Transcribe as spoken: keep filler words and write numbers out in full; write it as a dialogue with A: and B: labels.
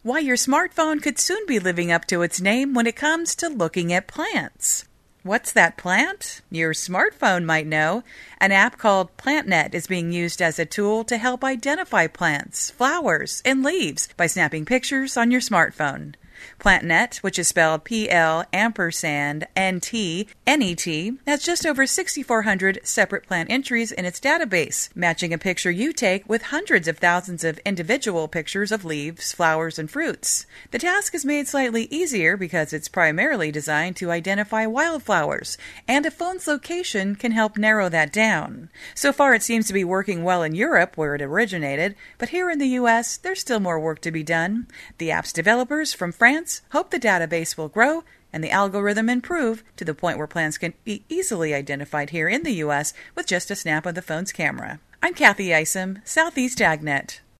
A: why your smartphone could soon be living up to its name when it comes to looking at plants. What's that plant? Your smartphone might know. An app called PlantNet is being used as a tool to help identify plants, flowers, and leaves by snapping pictures on your smartphone. PlantNet, which is spelled P L ampersand N T N E T, has just over six thousand four hundred separate plant entries in its database, matching a picture you take with hundreds of thousands of individual pictures of leaves, flowers, and fruits. The task is made slightly easier because it's primarily designed to identify wildflowers, and a phone's location can help narrow that down. So far, it seems to be working well in Europe, where it originated, but here in the U S, there's still more work to be done. The app's developers from France hope the database will grow and the algorithm improve to the point where plants can be easily identified here in the U S with just a snap of the phone's camera. I'm Kathy Isom, Southeast AgNet.